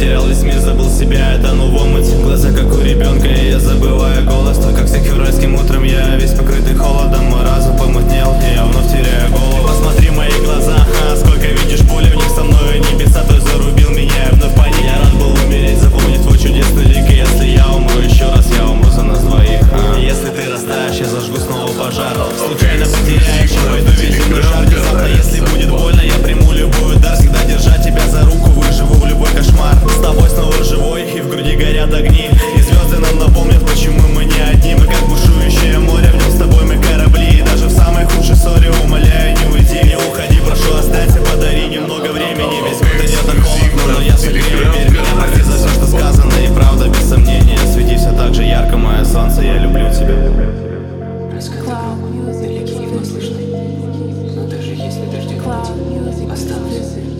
потерял весь мир, забыл себя, я тону в омуте. Глаза как у ребенка, и я забываю голос. Твой, как всех февральским утром, я весь покрытый холодом. Мой разум помутнел, и я вновь теряю голову. Посмотри в мои глаза, сколько видишь боли в них, со мной небеса, ты зарубил меня, и вновь паник. Я рад был умереть, запомнить твой чудесный лик. И если я умру еще раз, я умру за нас двоих. Если ты растаешь, я зажгу снова пожар. Случайно потеряешь, я пойду весь день жарко. Завтра, если будет больно, я приму любой удар. Всегда держать тебя за руку, выживу в любой кошмар. С тобой снова живой, и в груди горят огни. И звезды нам напомнят, почему мы не одни. Мы как бушующее море, в нем с тобой мы корабли. И даже в самой худшей ссоре умоляю, не уйди. Не уходи, прошу, останься, подари немного времени. Весь год идет так холодно, но я согрею. Верь меня, прости за все, что сказано. И правда, без сомнения, свети все так же ярко, мое солнце, я люблю тебя. Далеки его слышны, но даже если дожди осталось.